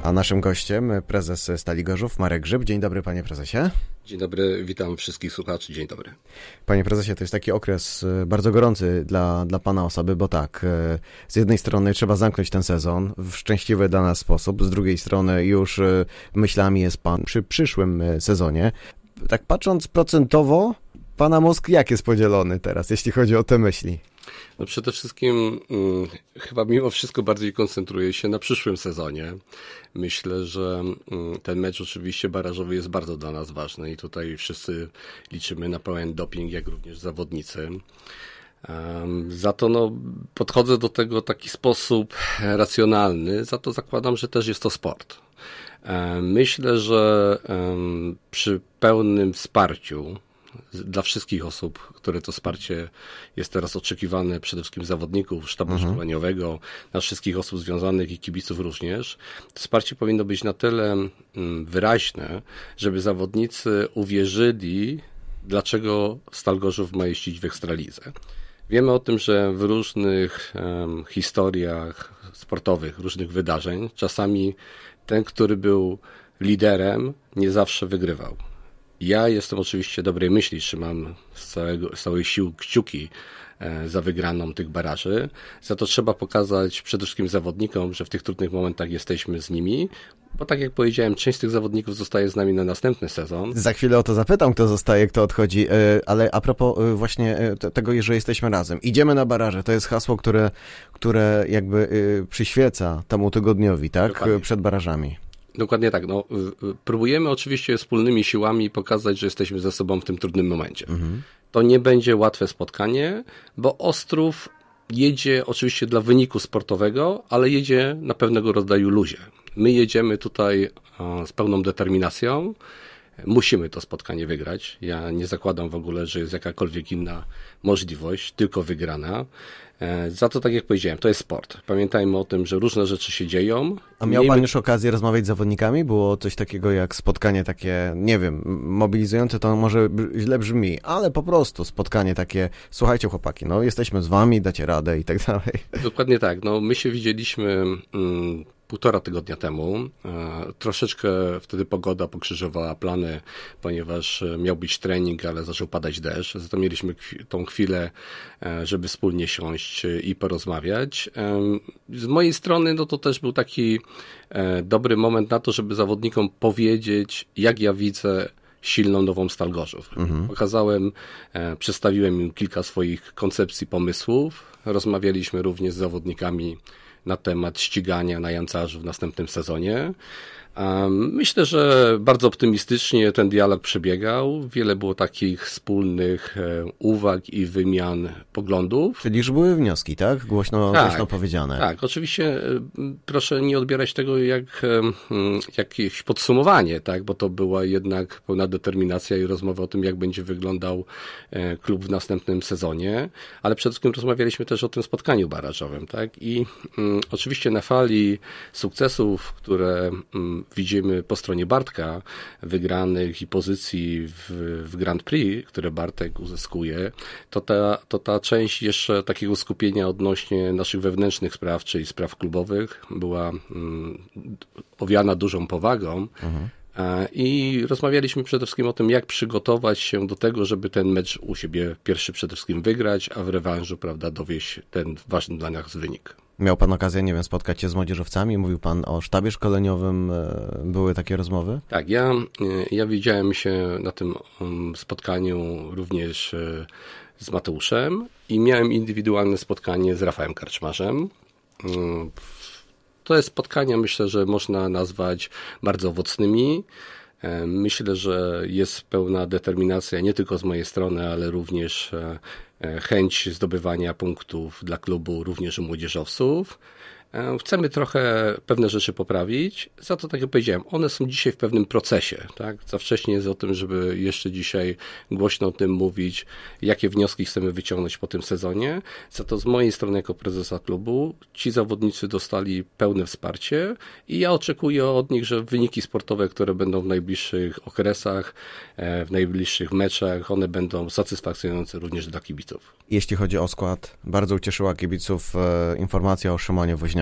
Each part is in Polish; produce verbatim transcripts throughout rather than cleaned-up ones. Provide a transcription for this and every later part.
A naszym gościem prezes Stali Gorzów, Marek Grzyb. Dzień dobry, panie prezesie. Dzień dobry, witam wszystkich słuchaczy. Dzień dobry. Panie prezesie, to jest taki okres bardzo gorący dla, dla pana osoby, bo tak, z jednej strony trzeba zamknąć ten sezon w szczęśliwy dla nas sposób, z drugiej strony już myślami jest pan przy przyszłym sezonie. Tak patrząc procentowo, pana mózg jak jest podzielony teraz, jeśli chodzi o te myśli? No przede wszystkim hmm, chyba mimo wszystko bardziej koncentruję się na przyszłym sezonie. Myślę, że hmm, ten mecz oczywiście barażowy jest bardzo dla nas ważny i tutaj wszyscy liczymy na pełen doping, jak również zawodnicy. Um, za to no, podchodzę do tego w taki sposób racjonalny, za to zakładam, że też jest to sport. Um, myślę, że um, przy pełnym wsparciu dla wszystkich osób, które to wsparcie jest teraz oczekiwane, przede wszystkim zawodników, sztabu mhm. szkoleniowego, na wszystkich osób związanych i kibiców również, to wsparcie powinno być na tyle wyraźne, żeby zawodnicy uwierzyli, dlaczego Stal Gorzów ma jeździć w Ekstralidze. Wiemy o tym, że w różnych um, historiach sportowych, różnych wydarzeń, czasami ten, który był liderem, nie zawsze wygrywał. Ja jestem oczywiście dobrej myśli, trzymam z, całego, z całej siły kciuki e, za wygraną tych baraży. Za to trzeba pokazać przede wszystkim zawodnikom, że w tych trudnych momentach jesteśmy z nimi, bo tak jak powiedziałem, część z tych zawodników zostaje z nami na następny sezon. Za chwilę o to zapytam, kto zostaje, kto odchodzi, ale a propos właśnie tego, że jesteśmy razem. Idziemy na baraże, to jest hasło, które, które jakby przyświeca temu tygodniowi, tak? Dokładnie. Przed barażami. Dokładnie tak. No, próbujemy oczywiście wspólnymi siłami pokazać, że jesteśmy ze sobą w tym trudnym momencie. Mhm. To nie będzie łatwe spotkanie, bo Ostrów jedzie oczywiście dla wyniku sportowego, ale jedzie na pewnego rodzaju luzie. My jedziemy tutaj z pełną determinacją. Musimy to spotkanie wygrać. Ja nie zakładam w ogóle, że jest jakakolwiek inna możliwość, tylko wygrana. Za to, tak jak powiedziałem, to jest sport. Pamiętajmy o tym, że różne rzeczy się dzieją. A miał pan już okazję rozmawiać z zawodnikami? Było coś takiego jak spotkanie takie, nie wiem, mobilizujące, to może źle brzmi, ale po prostu spotkanie takie, słuchajcie chłopaki, no jesteśmy z wami, dacie radę i tak dalej. Dokładnie tak. No my się widzieliśmy mm, półtora tygodnia temu. E, troszeczkę wtedy pogoda pokrzyżowała plany, ponieważ miał być trening, ale zaczął padać deszcz. Zatem mieliśmy tą chwilę, e, żeby wspólnie siąść i porozmawiać. E, z mojej strony no to też był taki e, dobry moment na to, żeby zawodnikom powiedzieć, jak ja widzę silną nową Stal Gorzów. Mhm. Pokazałem, e, przedstawiłem im kilka swoich koncepcji, pomysłów. Rozmawialiśmy również z zawodnikami na temat ścigania na Jancarzu w następnym sezonie. Myślę, że bardzo optymistycznie ten dialog przebiegał. Wiele było takich wspólnych uwag i wymian poglądów. Czyli już były wnioski, tak? Głośno, tak, głośno powiedziane. Tak, oczywiście proszę nie odbierać tego jak jakieś podsumowanie, tak? Bo to była jednak pełna determinacja i rozmowa o tym, jak będzie wyglądał klub w następnym sezonie. Ale przede wszystkim rozmawialiśmy też o tym spotkaniu barażowym, tak? I um, oczywiście na fali sukcesów, które um, widzimy po stronie Bartka, wygranych i pozycji w, w Grand Prix, które Bartek uzyskuje, to ta, to ta część jeszcze takiego skupienia odnośnie naszych wewnętrznych spraw, czyli spraw klubowych, była um, owiana dużą powagą. Mhm. I rozmawialiśmy przede wszystkim o tym, jak przygotować się do tego, żeby ten mecz u siebie pierwszy przede wszystkim wygrać, a w rewanżu, prawda, dowieść ten ważny dla nas wynik. Miał pan okazję, nie wiem, spotkać się z młodzieżowcami? Mówił pan o sztabie szkoleniowym. Były takie rozmowy? Tak, ja, ja widziałem się na tym spotkaniu również z Mateuszem i miałem indywidualne spotkanie z Rafałem Karczmarzem. To jest spotkania, myślę, że można nazwać bardzo owocnymi. Myślę, że jest pełna determinacja nie tylko z mojej strony, ale również chęć zdobywania punktów dla klubu, również u młodzieżowców. Chcemy trochę pewne rzeczy poprawić, za to tak jak powiedziałem, one są dzisiaj w pewnym procesie, tak? Za wcześnie jest o tym, żeby jeszcze dzisiaj głośno o tym mówić, jakie wnioski chcemy wyciągnąć po tym sezonie. Za to z mojej strony jako prezesa klubu ci zawodnicy dostali pełne wsparcie i ja oczekuję od nich, że wyniki sportowe, które będą w najbliższych okresach, w najbliższych meczach, one będą satysfakcjonujące również dla kibiców. Jeśli chodzi o skład, bardzo ucieszyła kibiców informacja o Szymonie Woźniaku.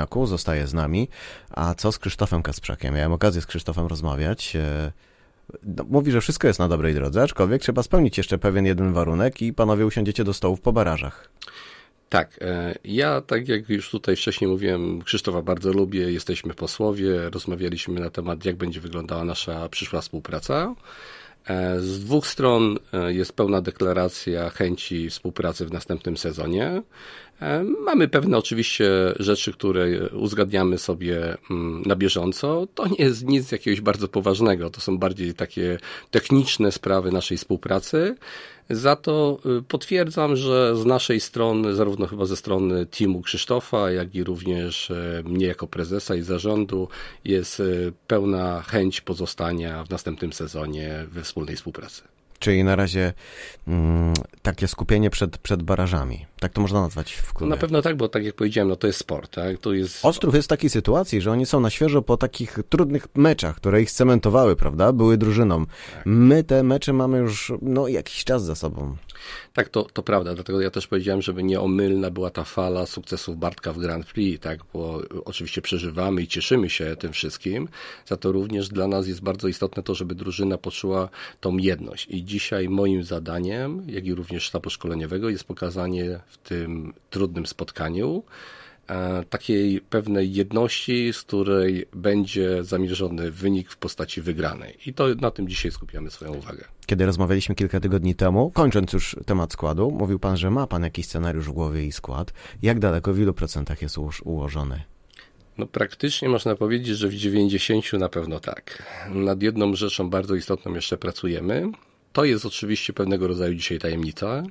Woźniaku zostaje z nami. A co z Krzysztofem Kasprzakiem? Miałem okazję z Krzysztofem rozmawiać. No, mówi, że wszystko jest na dobrej drodze, aczkolwiek trzeba spełnić jeszcze pewien jeden warunek i panowie usiądziecie do stołów po barażach. Tak, ja tak jak już tutaj wcześniej mówiłem, Krzysztofa bardzo lubię, jesteśmy posłowie, rozmawialiśmy na temat, jak będzie wyglądała nasza przyszła współpraca. Z dwóch stron jest pełna deklaracja chęci współpracy w następnym sezonie. Mamy pewne oczywiście rzeczy, które uzgadniamy sobie na bieżąco. To nie jest nic jakiegoś bardzo poważnego, to są bardziej takie techniczne sprawy naszej współpracy. Za to potwierdzam, że z naszej strony, zarówno chyba ze strony teamu Krzysztofa, jak i również mnie jako prezesa i zarządu, jest pełna chęć pozostania w następnym sezonie we wspólnej współpracy. Czyli na razie mm, takie skupienie przed, przed barażami. Tak to można nazwać w klubie. Na pewno tak, bo tak jak powiedziałem, no to jest sport. Tak? To jest... Ostrów jest w takiej sytuacji, że oni są na świeżo po takich trudnych meczach, które ich cementowały, prawda? Były drużyną. Tak. My te mecze mamy już no, jakiś czas za sobą. Tak, to, to prawda, dlatego ja też powiedziałem, żeby nieomylna była ta fala sukcesów Bartka w Grand Prix, tak, bo oczywiście przeżywamy i cieszymy się tym wszystkim, za to również dla nas jest bardzo istotne to, żeby drużyna poczuła tą jedność i dzisiaj moim zadaniem, jak i również sztabu szkoleniowego jest pokazanie w tym trudnym spotkaniu takiej pewnej jedności, z której będzie zamierzony wynik w postaci wygranej. I to na tym dzisiaj skupiamy swoją uwagę. Kiedy rozmawialiśmy kilka tygodni temu, kończąc już temat składu, mówił pan, że ma pan jakiś scenariusz w głowie i skład. Jak daleko, w ilu procentach jest ułożony? No praktycznie można powiedzieć, że w dziewięćdziesięciu na pewno tak. Nad jedną rzeczą bardzo istotną jeszcze pracujemy. To jest oczywiście pewnego rodzaju dzisiaj tajemnica.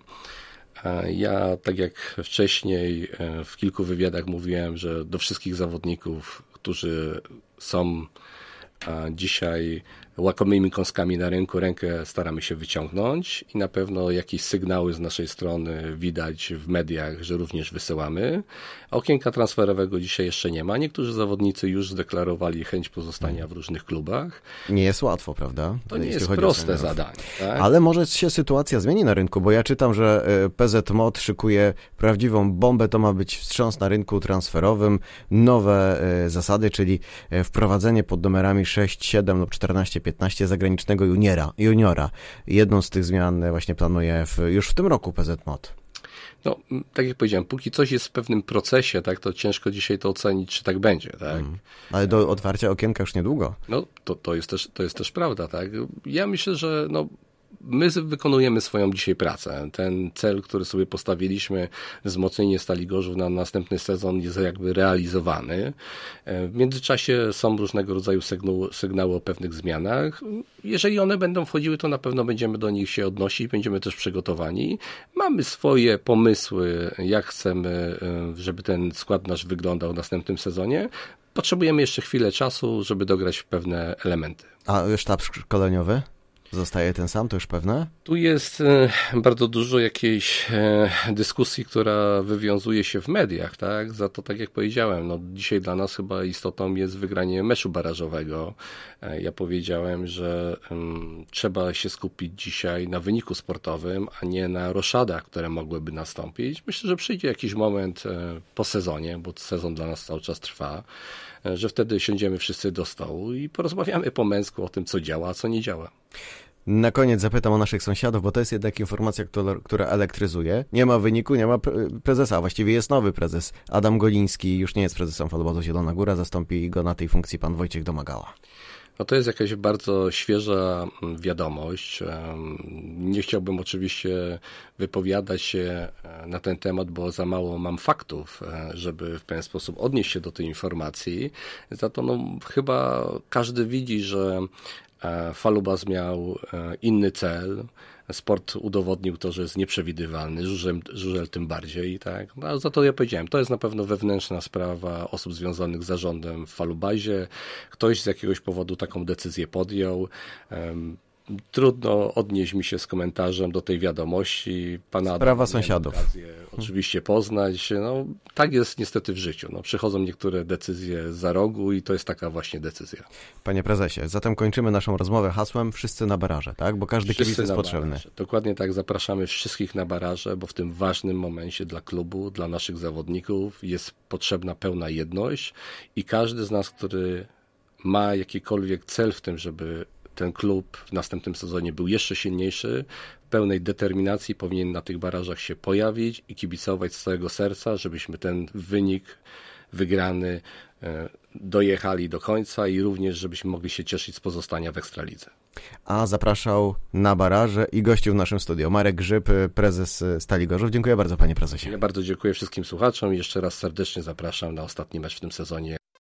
Ja, tak jak wcześniej w kilku wywiadach mówiłem, że do wszystkich zawodników, którzy są dzisiaj łakomymi kąskami na rynku, rękę staramy się wyciągnąć i na pewno jakieś sygnały z naszej strony widać w mediach, że również wysyłamy. Okienka transferowego dzisiaj jeszcze nie ma. Niektórzy zawodnicy już zdeklarowali chęć pozostania w różnych klubach. Nie jest łatwo, prawda? To nie jest proste zadanie. Tak? Ale może się sytuacja zmieni na rynku, bo ja czytam, że P Z M O T szykuje prawdziwą bombę. To ma być wstrząs na rynku transferowym, nowe zasady, czyli wprowadzenie pod numerami sześć, siedem lub czternaście, piętnaście zagranicznego juniora. juniora. Jedną z tych zmian właśnie planuje w, już w tym roku P Z M O T. No, tak jak powiedziałem, póki coś jest w pewnym procesie, tak, to ciężko dzisiaj to ocenić, czy tak będzie, tak. Mm. Ale do otwarcia okienka już niedługo. No, to, to jest też, to jest też prawda, tak. Ja myślę, że no, my wykonujemy swoją dzisiaj pracę. Ten cel, który sobie postawiliśmy, wzmocnienie Stali Gorzów na następny sezon jest jakby realizowany. W międzyczasie są różnego rodzaju sygnały, sygnały o pewnych zmianach. Jeżeli one będą wchodziły, to na pewno będziemy do nich się odnosić, będziemy też przygotowani. Mamy swoje pomysły, jak chcemy, żeby ten skład nasz wyglądał w następnym sezonie. Potrzebujemy jeszcze chwilę czasu, żeby dograć w pewne elementy. A sztab szkoleniowy? Zostaje ten sam, to już pewne? Tu jest bardzo dużo jakiejś dyskusji, która wywiązuje się w mediach, tak? Za to, tak jak powiedziałem, no dzisiaj dla nas chyba istotą jest wygranie meczu barażowego. Ja powiedziałem, że um, trzeba się skupić dzisiaj na wyniku sportowym, a nie na roszadach, które mogłyby nastąpić. Myślę, że przyjdzie jakiś moment po sezonie, bo sezon dla nas cały czas trwa, że wtedy siądziemy wszyscy do stołu i porozmawiamy po męsku o tym, co działa, a co nie działa. Na koniec zapytam o naszych sąsiadów, bo to jest jednak informacja, która elektryzuje. Nie ma wyniku, nie ma prezesa, a właściwie jest nowy prezes. Adam Goliński już nie jest prezesem Falubazu Zielona Góra, zastąpi go na tej funkcji pan Wojciech Domagała. No to jest jakaś bardzo świeża wiadomość. Nie chciałbym oczywiście wypowiadać się na ten temat, bo za mało mam faktów, żeby w pewien sposób odnieść się do tej informacji. Za to no, chyba każdy widzi, że Falubaz miał inny cel. Sport udowodnił to, że jest nieprzewidywalny, żużel, żużel tym bardziej. Tak? No, za to ja powiedziałem, to jest na pewno wewnętrzna sprawa osób związanych z zarządem w Falubazie. Ktoś z jakiegoś powodu taką decyzję podjął. Trudno odnieść mi się z komentarzem do tej wiadomości. Pana Sprawa sąsiadów. Okazję oczywiście poznać. No, tak jest niestety w życiu. No, przychodzą niektóre decyzje za rogu i to jest taka właśnie decyzja. Panie prezesie, zatem kończymy naszą rozmowę hasłem wszyscy na baraże, tak? Bo każdy Wszyscy kibic jest na potrzebny. baraże. Dokładnie tak, zapraszamy wszystkich na baraże, bo w tym ważnym momencie dla klubu, dla naszych zawodników jest potrzebna pełna jedność i każdy z nas, który ma jakikolwiek cel w tym, żeby ten klub w następnym sezonie był jeszcze silniejszy, w pełnej determinacji powinien na tych barażach się pojawić i kibicować z całego serca, żebyśmy ten wynik wygrany dojechali do końca i również żebyśmy mogli się cieszyć z pozostania w Ekstralidze. A zapraszał na baraże i gościł w naszym studiu Marek Grzyb, prezes Stali Gorzów. Dziękuję bardzo, panie prezesie. Ja bardzo dziękuję wszystkim słuchaczom i jeszcze raz serdecznie zapraszam na ostatni mecz w tym sezonie